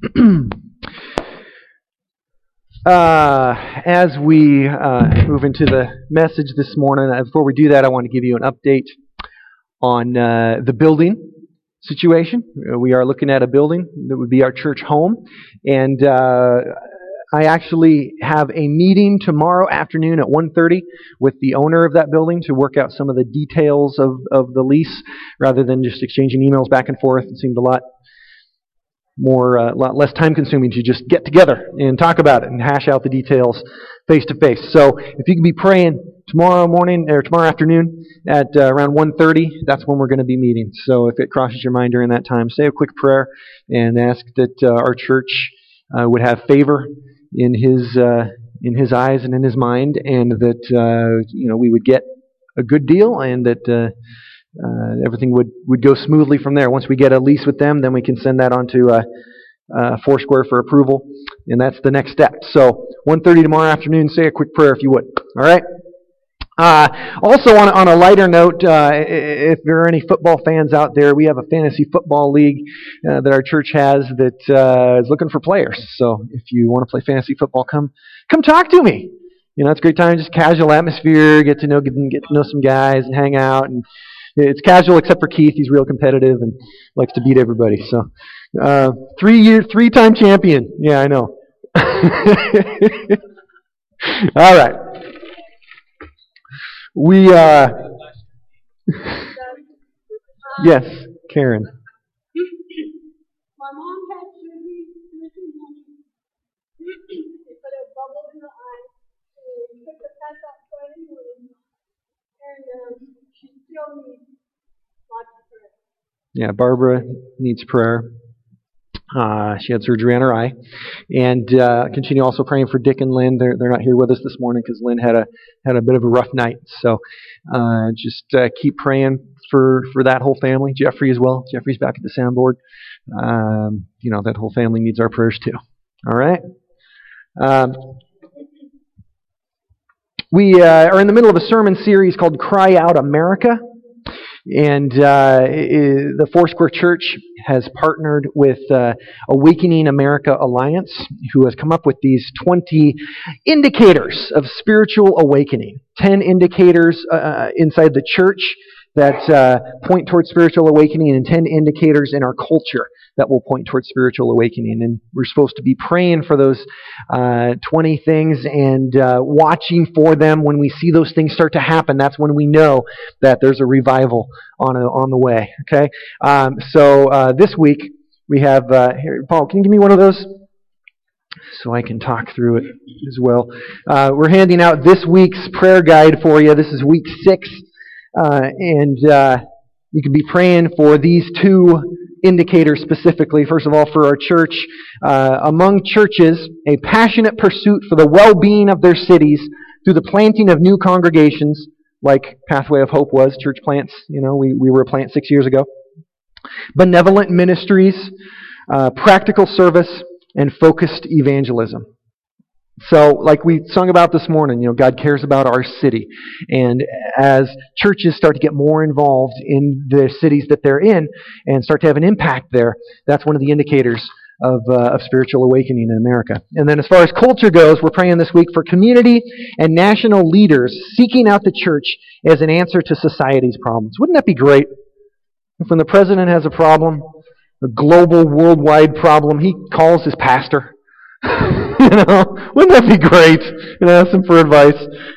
As we move into the message this morning, before we do that, I want to give you an update on the building situation. We are looking at a building that would be our church home, and I actually have a meeting tomorrow afternoon at 1:30 with the owner of that building to work out some of the details of the lease, rather than just exchanging emails back and forth. It seemed a lot less time consuming to just get together and talk about it and hash out the details face to face. So if you can be praying tomorrow morning or tomorrow afternoon at around 1:30, that's when we're going to be meeting. So if it crosses your mind during that time, say a quick prayer and ask that our church would have favor in his eyes and in his mind, and that we would get a good deal, and that everything would go smoothly from there. Once we get a lease with them, then we can send that on to Foursquare for approval, and that's the next step. So 1:30 tomorrow afternoon, say a quick prayer if you would. All right? Also, on a lighter note, if there are any football fans out there, we have a fantasy football league that our church has that is looking for players. So if you want to play fantasy football, come talk to me. It's a great time, just casual atmosphere, get to know some guys and hang out. And it's casual except for Keith. He's real competitive and likes to beat everybody. So 3-time champion. Yeah, I know. All right. We, yes, Karen. My mom had surgery Tuesday morning. They put a bubble in her eye and took the patch out Friday morning. And she still needs lots of prayer. Yeah, Barbara needs prayer. She had surgery on her eye. And continue also praying for Dick and Lynn. They're not here with us this morning because Lynn had a bit of a rough night. So just keep praying for that whole family. Jeffrey as well. Jeffrey's back at the soundboard. That whole family needs our prayers too. All right? We are in the middle of a sermon series called Cry Out America. And the Foursquare Church has partnered with Awakening America Alliance, who has come up with these 20 indicators of spiritual awakening. 10 indicators inside the church that point towards spiritual awakening, and 10 indicators in our culture that will point towards spiritual awakening. And we're supposed to be praying for those 20 things and watching for them. When we see those things start to happen, that's when we know that there's a revival on the way. Okay? So this week we have, here, Paul, can you give me one of those so I can talk through it as well? We're handing out this week's prayer guide for you. This is week 6. And you can be praying for these 2 indicators specifically. First of all, for our church. Among churches, a passionate pursuit for the well-being of their cities through the planting of new congregations, like Pathway of Hope was, church plants. We were a plant 6 years ago. Benevolent ministries, practical service, and focused evangelism. So, like we sung about this morning, God cares about our city. And as churches start to get more involved in the cities that they're in and start to have an impact there, that's one of the indicators of spiritual awakening in America. And then as far as culture goes, we're praying this week for community and national leaders seeking out the church as an answer to society's problems. Wouldn't that be great? If when the president has a problem, a global, worldwide problem, he calls his pastor. Wouldn't that be great? Ask them for advice.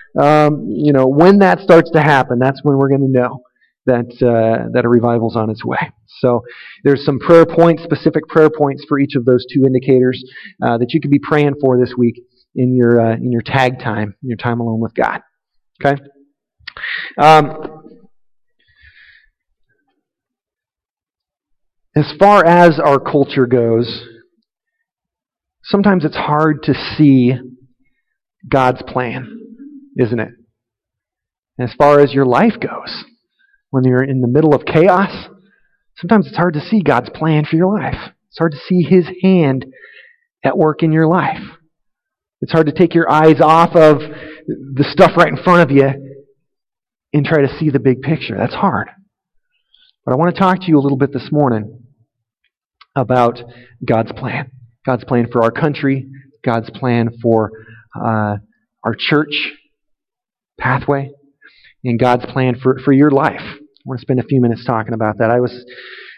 When that starts to happen, that's when we're going to know that a revival's on its way. So there's some prayer points, specific prayer points for each of those 2 indicators that you could be praying for this week in your tag time, in your time alone with God. Okay. As far as our culture goes, sometimes it's hard to see God's plan, isn't it? As far as your life goes, when you're in the middle of chaos, sometimes it's hard to see God's plan for your life. It's hard to see His hand at work in your life. It's hard to take your eyes off of the stuff right in front of you and try to see the big picture. That's hard. But I want to talk to you a little bit this morning about God's plan. God's plan for our country, God's plan for our church pathway, and God's plan for your life. I want to spend a few minutes talking about that. I was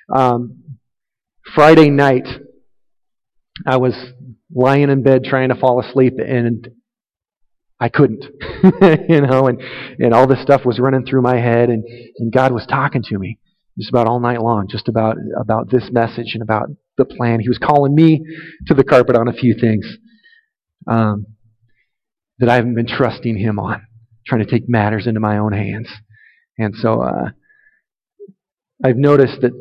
Friday night, I was lying in bed trying to fall asleep, and I couldn't, and all this stuff was running through my head, and God was talking to me just about all night long, just about this message and about the plan. He was calling me to the carpet on a few things that I haven't been trusting Him on, trying to take matters into my own hands. And so I've noticed that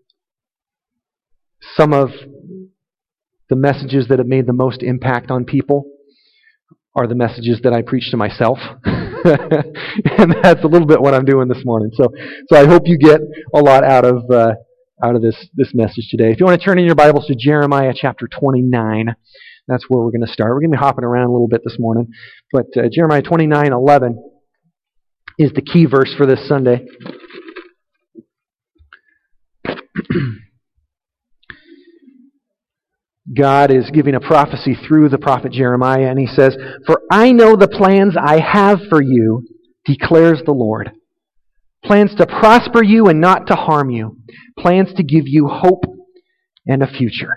some of the messages that have made the most impact on people are the messages that I preach to myself. And that's a little bit what I'm doing this morning. So I hope you get a lot out of this message today. If you want to turn in your Bibles to Jeremiah chapter 29, that's where we're going to start. We're going to be hopping around a little bit this morning. But Jeremiah 29:11 is the key verse for this Sunday. God is giving a prophecy through the prophet Jeremiah, and he says, "For I know the plans I have for you, declares the Lord. Plans to prosper you and not to harm you. Plans to give you hope and a future."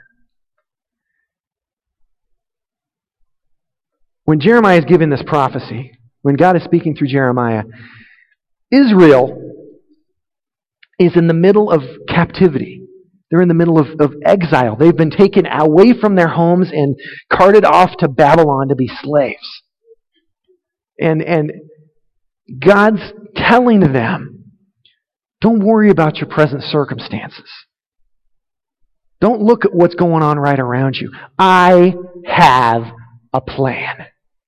When Jeremiah is giving this prophecy, when God is speaking through Jeremiah, Israel is in the middle of captivity. They're in the middle of exile. They've been taken away from their homes and carted off to Babylon to be slaves. And God's telling them, don't worry about your present circumstances. Don't look at what's going on right around you. I have a plan.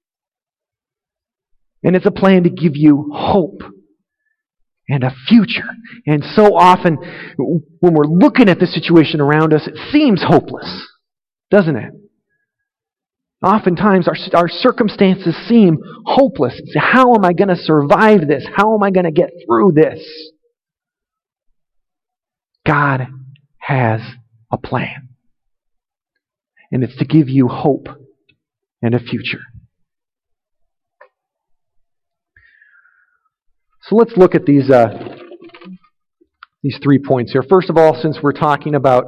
And it's a plan to give you hope and a future. And so often, when we're looking at the situation around us, it seems hopeless, doesn't it? Oftentimes, our circumstances seem hopeless. How am I going to survive this? How am I going to get through this? God has a plan. And it's to give you hope and a future. So let's look at these 3 points here. First of all, since we're talking about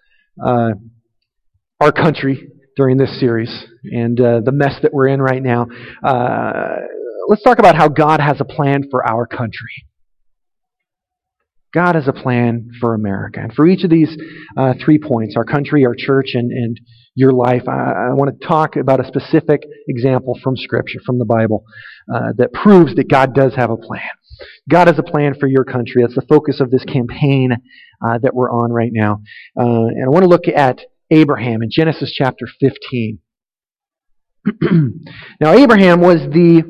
our country during this series and the mess that we're in right now, let's talk about how God has a plan for our country. God has a plan for America. And for each of these 3 points, our country, our church, and your life, I want to talk about a specific example from Scripture, from the Bible, that proves that God does have a plan. God has a plan for your country. That's the focus of this campaign that we're on right now. And I want to look at Abraham in Genesis chapter 15. Now, Abraham was the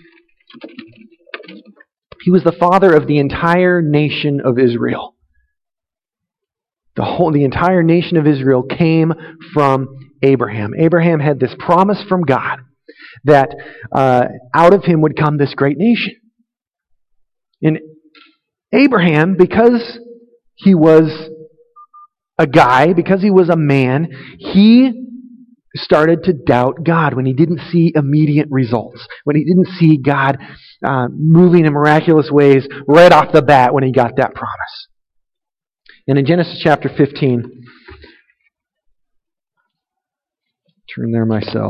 father of the entire nation of Israel. The entire nation of Israel came from Abraham. Abraham had this promise from God that out of him would come this great nation. And Abraham, because he was a guy, because he was a man, he started to doubt God when he didn't see immediate results, when he didn't see God moving in miraculous ways right off the bat when he got that promise. And in Genesis chapter 15, turn there myself.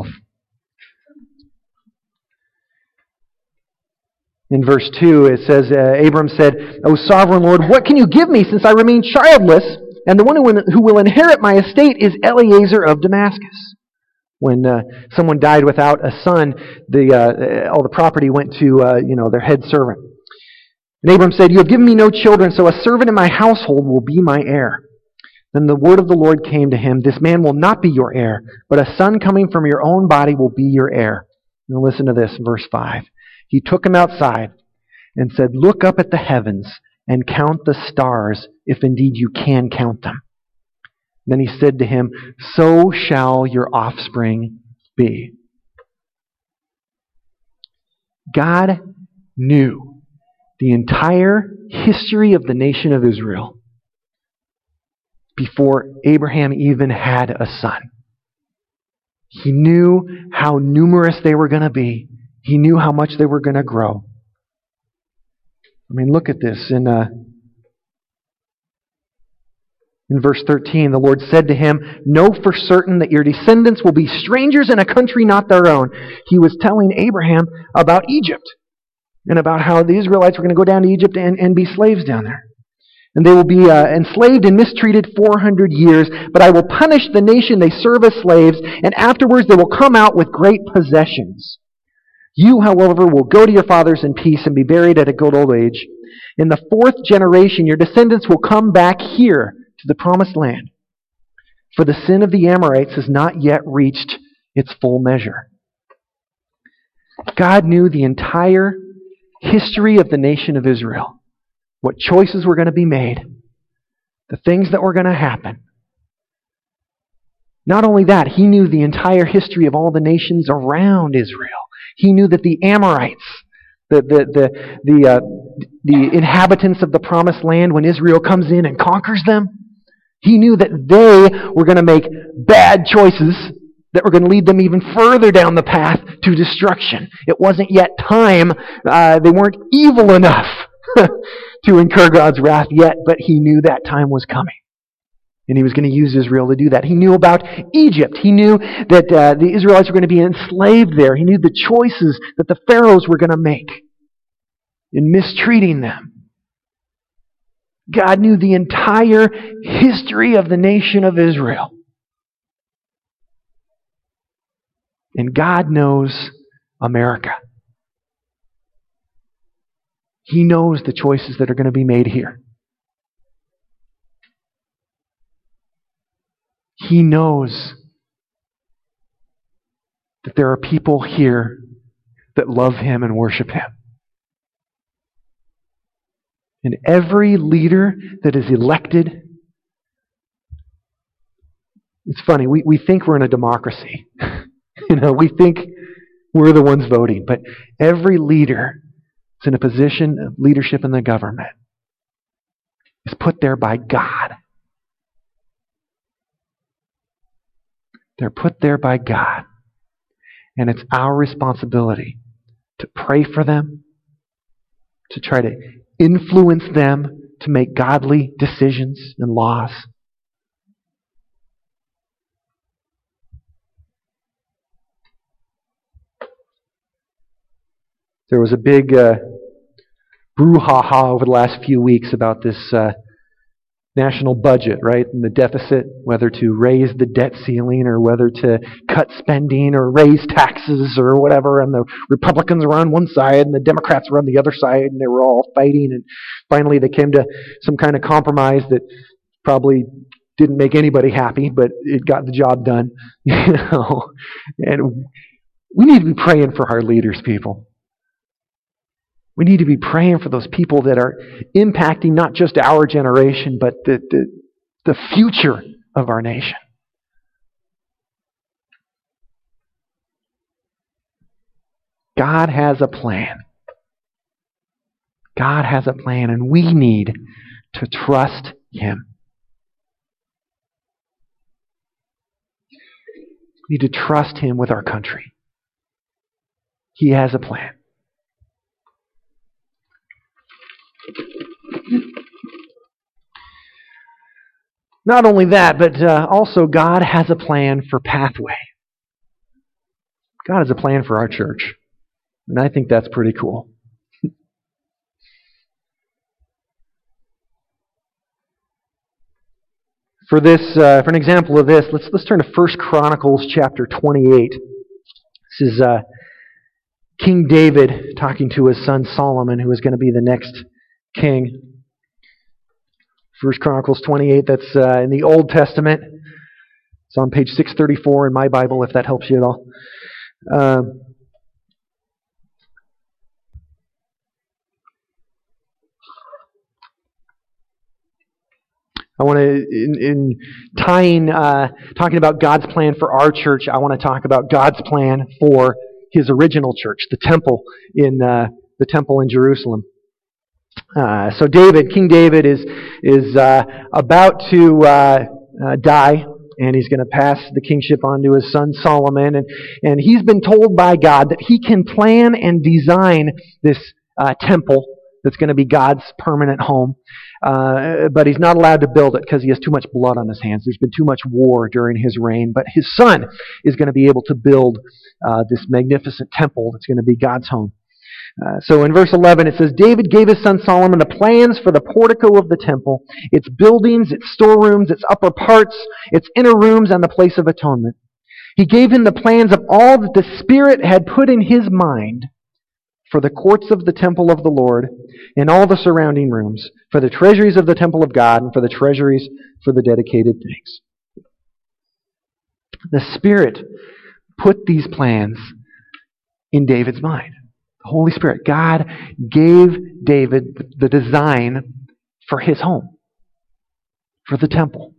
In verse 2, it says, Abram said, "O sovereign Lord, what can you give me since I remain childless? And the one who will inherit my estate is Eliezer of Damascus." When someone died without a son, all the property went to their head servant. And Abram said, "You have given me no children, so a servant in my household will be my heir." Then the word of the Lord came to him, "This man will not be your heir, but a son coming from your own body will be your heir." Now listen to this, verse 5. He took him outside and said, "Look up at the heavens and count the stars, if indeed you can count them." Then he said to him, "So shall your offspring be." God knew the entire history of the nation of Israel before Abraham even had a son. He knew how numerous they were going to be. He knew how much they were going to grow. I mean, look at this. In verse 13, the Lord said to him, "Know for certain that your descendants will be strangers in a country not their own." He was telling Abraham about Egypt and about how the Israelites were going to go down to Egypt and be slaves down there. And they will be enslaved and mistreated 400 years, but I will punish the nation they serve as slaves, and afterwards they will come out with great possessions. You, however, will go to your fathers in peace and be buried at a good old age. In the 4th generation, your descendants will come back here to the promised land, for the sin of the Amorites has not yet reached its full measure. God knew the entire history of the nation of Israel. What choices were going to be made, the things that were going to happen. Not only that, he knew the entire history of all the nations around Israel. He knew that the Amorites, the inhabitants of the promised land, when Israel comes in and conquers them, he knew that they were going to make bad choices that were going to lead them even further down the path to destruction. It wasn't yet time. They weren't evil enough to incur God's wrath yet, but he knew that time was coming. And he was going to use Israel to do that. He knew about Egypt. He knew that the Israelites were going to be enslaved there. He knew the choices that the pharaohs were going to make in mistreating them. God knew the entire history of the nation of Israel. And God knows America. He knows the choices that are going to be made here. He knows that there are people here that love Him and worship Him. And every leader that is elected, it's funny, we think we're in a democracy. We think we're the ones voting, but every leader is in a position of leadership in the government is put there by God. They're put there by God. And it's our responsibility to pray for them, to try to influence them to make godly decisions and laws. There was a big brouhaha over the last few weeks about this national budget, right? And the deficit, whether to raise the debt ceiling or whether to cut spending or raise taxes or whatever. And the Republicans were on one side and the Democrats were on the other side, and they were all fighting. And finally they came to some kind of compromise that probably didn't make anybody happy, but it got the job done. And we need to be praying for our leaders, people. We need to be praying for those people that are impacting not just our generation, but the future of our nation. God has a plan. God has a plan, and we need to trust Him. We need to trust Him with our country. He has a plan. Not only that, but also God has a plan for Pathway. God has a plan for our church. And I think that's pretty cool. For an example of this, let's turn to 1 Chronicles chapter 28. This is King David talking to his son Solomon, who is going to be the next king. 1 Chronicles 28, that's in the Old Testament. It's on page 634 in my Bible, if that helps you at all. I want to, in tying, talking about God's plan for our church, I want to talk about God's plan for His original church, the temple in Jerusalem. So King David is about to die and he's going to pass the kingship on to his son Solomon. And he's been told by God that he can plan and design this temple that's going to be God's permanent home. But he's not allowed to build it because he has too much blood on his hands. There's been too much war during his reign. But his son is going to be able to build this magnificent temple that's going to be God's home. So in verse 11 it says, David gave his son Solomon the plans for the portico of the temple, its buildings, its storerooms, its upper parts, its inner rooms, and the place of atonement. He gave him the plans of all that the Spirit had put in his mind for the courts of the temple of the Lord and all the surrounding rooms, for the treasuries of the temple of God, and for the treasuries for the dedicated things. The Spirit put these plans in David's mind. The Holy Spirit, God gave David the design for his home, for the temple.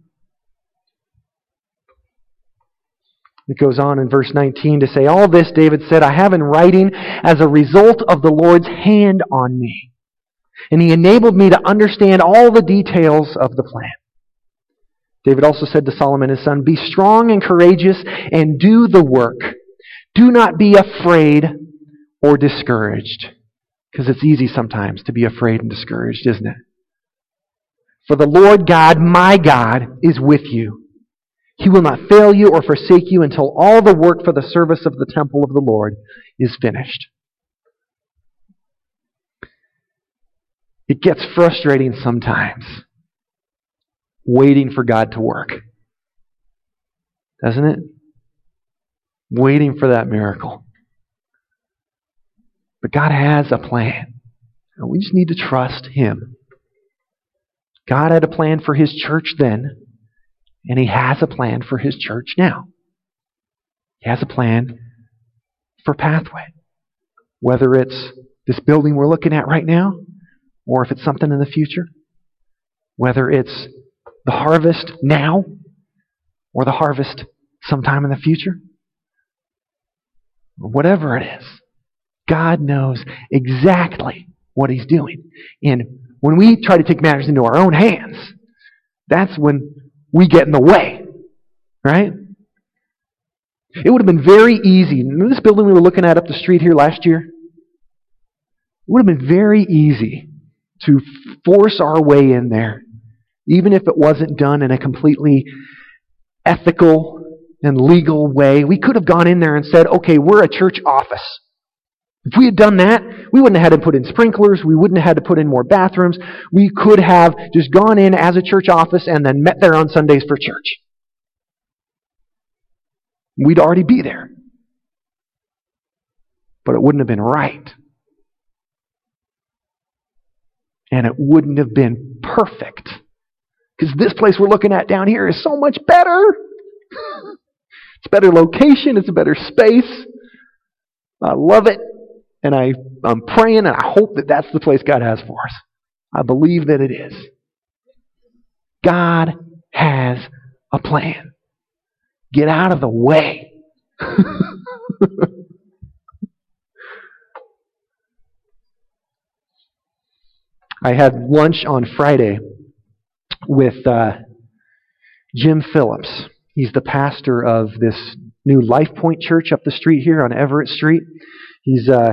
It goes on in verse 19 to say, all this, David said, I have in writing as a result of the Lord's hand on me. And he enabled me to understand all the details of the plan. David also said to Solomon his son, be strong and courageous and do the work. Do not be afraid or discouraged. Because it's easy sometimes to be afraid and discouraged, isn't it? For the Lord God, my God, is with you. He will not fail you or forsake you until all the work for the service of the temple of the Lord is finished. It gets frustrating sometimes waiting for God to work. Doesn't it? Waiting for that miracle. But God has a plan. And we just need to trust Him. God had a plan for His church then, and He has a plan for His church now. He has a plan for Pathway. Whether it's this building we're looking at right now, or if it's something in the future. Whether it's the harvest now, or the harvest sometime in the future. Or whatever it is. God knows exactly what He's doing. And when we try to take matters into our own hands, that's when we get in the way. Right? It would have been very easy. Remember this building we were looking at up the street here last year? It would have been very easy to force our way in there, even if it wasn't done in a completely ethical and legal way. We could have gone in there and said, okay, we're a church office. If we had done that, we wouldn't have had to put in sprinklers. We wouldn't have had to put in more bathrooms. We could have just gone in as a church office and then met there on Sundays for church. We'd already be there. But it wouldn't have been right. And it wouldn't have been perfect. Because this place we're looking at down here is so much better. It's a better location. It's a better space. I love it. And I'm praying and I hope that that's the place God has for us. I believe that it is. God has a plan. Get out of the way. I had lunch on Friday with Jim Phillips. He's the pastor of this new Life Point Church up the street here on Everett Street. He's they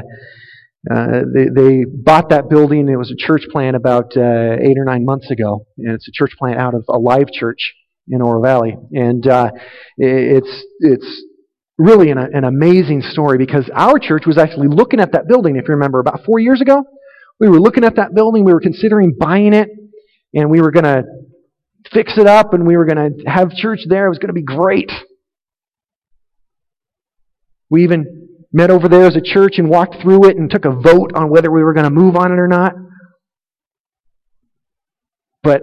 bought that building. It was a church plant about 8 or 9 months ago, and it's a church plant out of Alive Church in Oro Valley. And it's really an amazing story because our church was actually looking at that building, if you remember, about 4 years ago. We were looking at that building. We were considering buying it, and we were going to fix it up, and we were going to have church there. It was going to be great. We even met over there as a church and walked through it and took a vote on whether we were going to move on it or not. But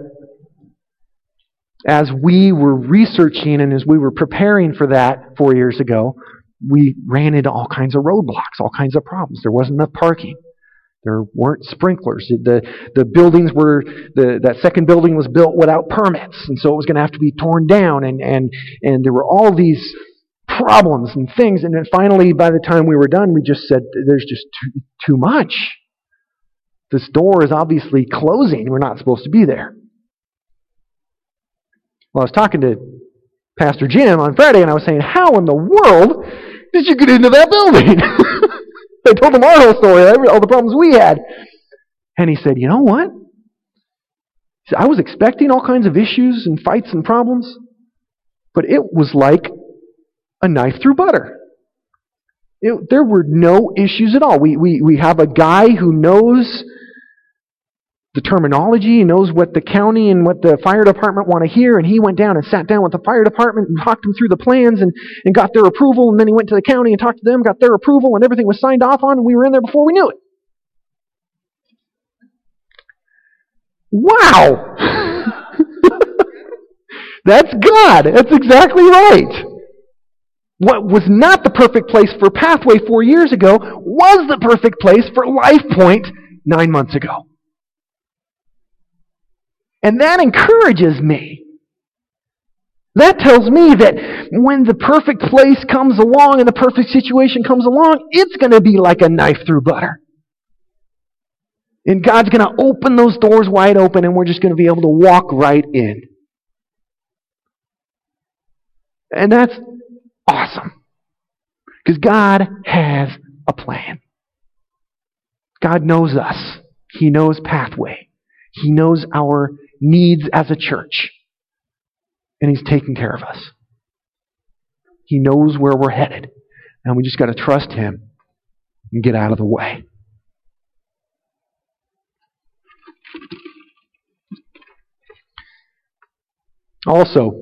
as we were researching and as we were preparing for that 4 years ago, we ran into all kinds of roadblocks, all kinds of problems. There wasn't enough parking. There weren't sprinklers. The buildings were, that second building was built without permits, and so it was going to have to be torn down, and there were all these problems and things, and then finally, by the time we were done, we just said, there's just too much. This door is obviously closing. We're not supposed to be there. Well, I was talking to Pastor Jim on Friday, and I was saying, how in the world did you get into that building? I told him our whole story, all the problems we had. And he said, you know what? He said, I was expecting all kinds of issues and fights and problems, but it was like a knife through butter. There were no issues at all. We have a guy who knows the terminology, he knows what the county and what the fire department want to hear, and he went down and sat down with the fire department and talked them through the plans and got their approval, and then he went to the county and talked to them, got their approval, and everything was signed off on, and we were in there before we knew it. Wow! That's God. That's exactly right. What was not the perfect place for Pathway 4 years ago was the perfect place for LifePoint 9 months ago. And that encourages me. That tells me that when the perfect place comes along and the perfect situation comes along, it's going to be like a knife through butter. And God's going to open those doors wide open, and we're just going to be able to walk right in. And that's awesome. Because God has a plan. God knows us. He knows Pathway. He knows our needs as a church. And He's taking care of us. He knows where we're headed. And we just got to trust Him and get out of the way. Also,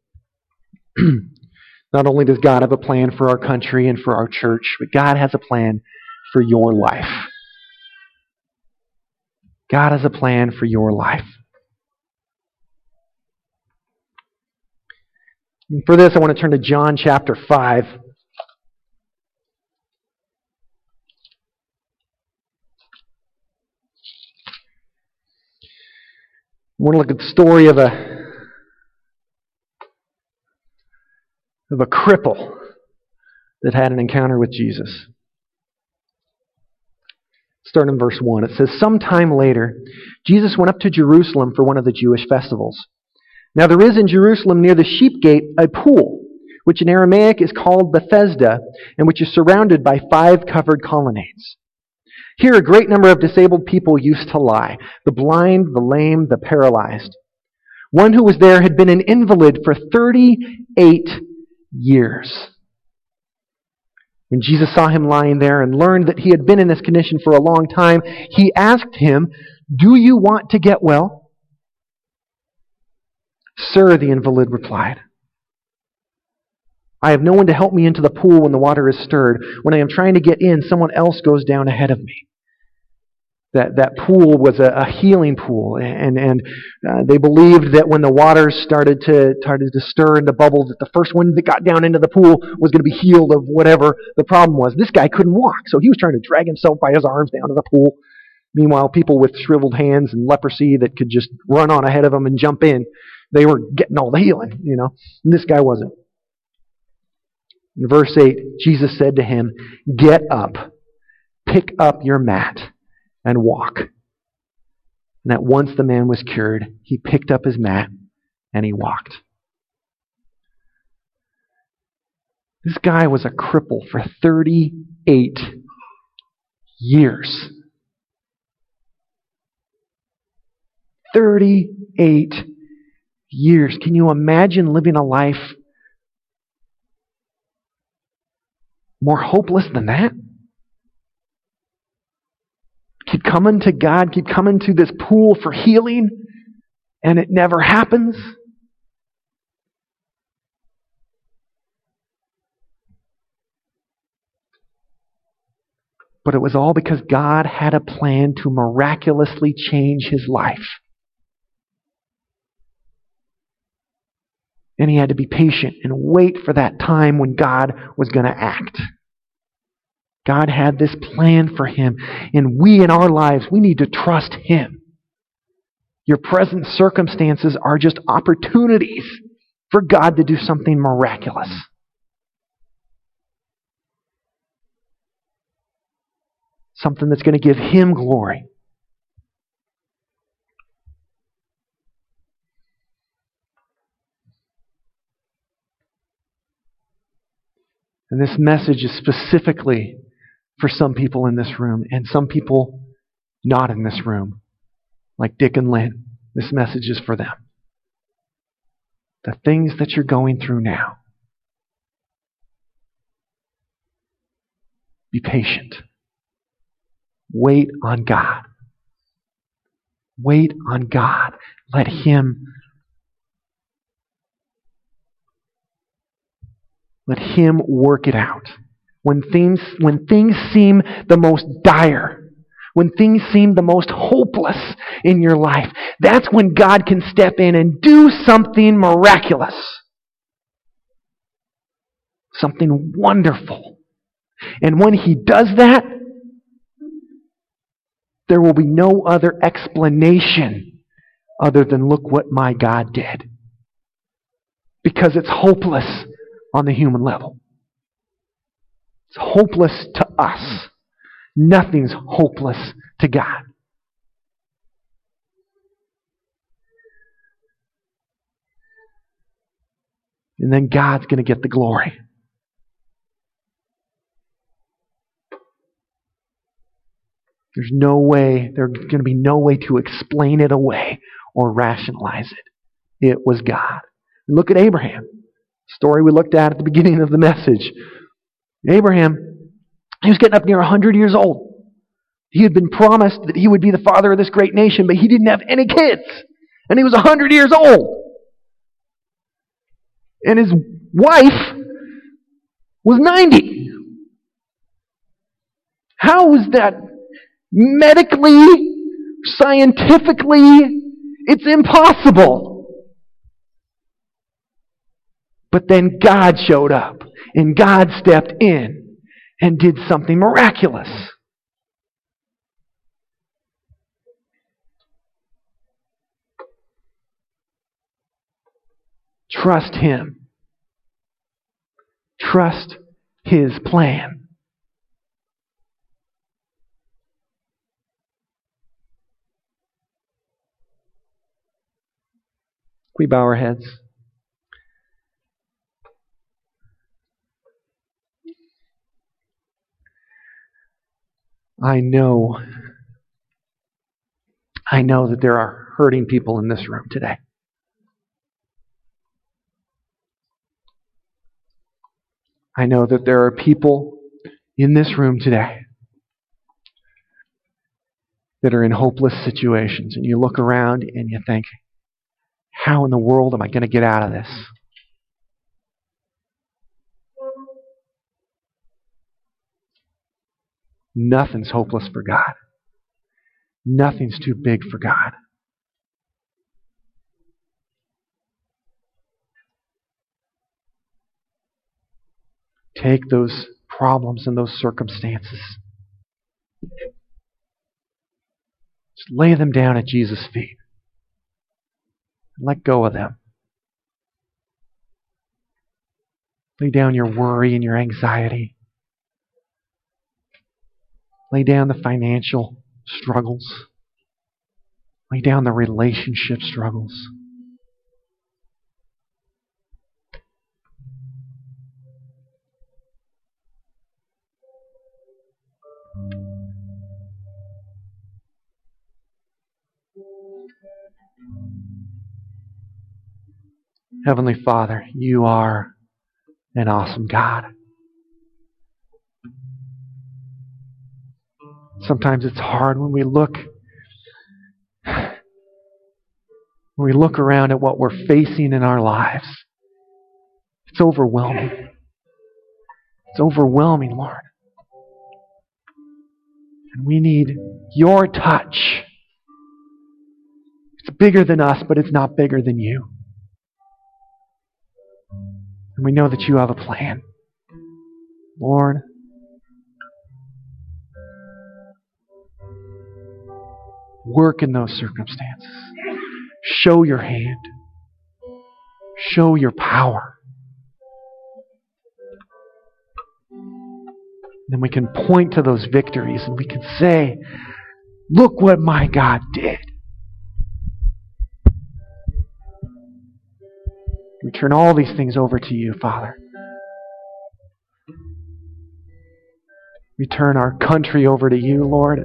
not only does God have a plan for our country and for our church, but God has a plan for your life. God has a plan for your life. And for this, I want to turn to John chapter 5. I want to look at the story of a cripple that had an encounter with Jesus. Starting in verse 1, it says, "Sometime later, Jesus went up to Jerusalem for one of the Jewish festivals. Now there is in Jerusalem near the sheep gate a pool, which in Aramaic is called Bethesda, and which is surrounded by 5 covered colonnades. Here a great number of disabled people used to lie, the blind, the lame, the paralyzed. One who was there had been an invalid for 38 years. When Jesus saw him lying there and learned that he had been in this condition for a long time, He asked him, 'Do you want to get well?' 'Sir,' the invalid replied, 'I have no one to help me into the pool when the water is stirred. When I am trying to get in, someone else goes down ahead of me.'" That pool was a healing pool, and they believed that when the waters started to stir and to bubble, that the first one that got down into the pool was going to be healed of whatever the problem was. This guy couldn't walk, so he was trying to drag himself by his arms down to the pool. Meanwhile, people with shriveled hands and leprosy that could just run on ahead of him and jump in, they were getting all the healing, And this guy wasn't. In verse 8, Jesus said to him, "Get up, pick up your mat, and walk." And at once the man was cured. He picked up his mat and he walked. This guy was a cripple for 38 years. 38 years. Can you imagine living a life more hopeless than that? Keep coming to God, keep coming to this pool for healing, and it never happens. But it was all because God had a plan to miraculously change his life. And he had to be patient and wait for that time when God was going to act. God had this plan for him. And we in our lives, we need to trust him. Your present circumstances are just opportunities for God to do something miraculous. Something that's going to give him glory. And this message is specifically for some people in this room and some people not in this room, like Dick and Lynn. This message is for them. The things that you're going through now, be patient. Wait on God. Wait on God. Let Him work it out. When things seem the most dire, when things seem the most hopeless in your life, that's when God can step in and do something miraculous. Something wonderful. And when He does that, there will be no other explanation other than look what my God did. Because it's hopeless on the human level. It's hopeless to us. Nothing's hopeless to God. And then God's going to get the glory. There's going to be no way to explain it away or rationalize it. It was God. Look at Abraham. Story we looked at the beginning of the message. Abraham, he was getting up near 100 years old. He had been promised that he would be the father of this great nation, but he didn't have any kids. And he was 100 years old. And his wife was 90. How is that medically, scientifically, it's impossible. But then God showed up, and God stepped in and did something miraculous. Trust Him. Trust His plan. We bow our heads. I know that there are hurting people in this room today. I know that there are people in this room today that are in hopeless situations, and you look around and you think, how in the world am I going to get out of this? Nothing's hopeless for God. Nothing's too big for God. Take those problems and those circumstances. Just lay them down at Jesus' feet. Let go of them. Lay down your worry and your anxiety. Lay down the financial struggles. Lay down the relationship struggles. Heavenly Father, You are an awesome God. Sometimes it's hard when we look around at what we're facing in our lives. It's overwhelming. It's overwhelming, Lord. And we need Your touch. It's bigger than us, but it's not bigger than You. And we know that You have a plan. Lord, work in those circumstances. Show Your hand. Show Your power. Then we can point to those victories and we can say, look what my God did. We turn all these things over to You, Father. We turn our country over to you, Lord.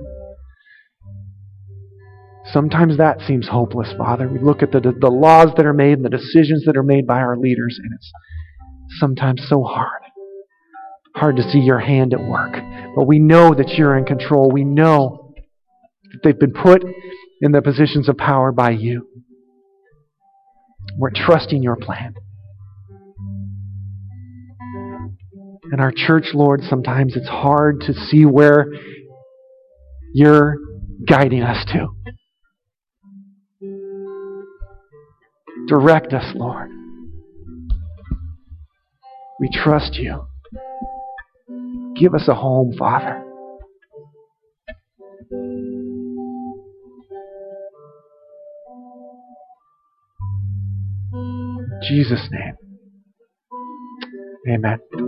Sometimes that seems hopeless, Father. We look at the laws that are made and the decisions that are made by our leaders, and it's sometimes so hard. Hard to see your hand at work. But we know that you're in control. We know that they've been put in the positions of power by you. We're trusting your plan. In our church, Lord, sometimes it's hard to see where you're guiding us to. Direct us, Lord. We trust you. Give us a home, Father. In Jesus' name. Amen.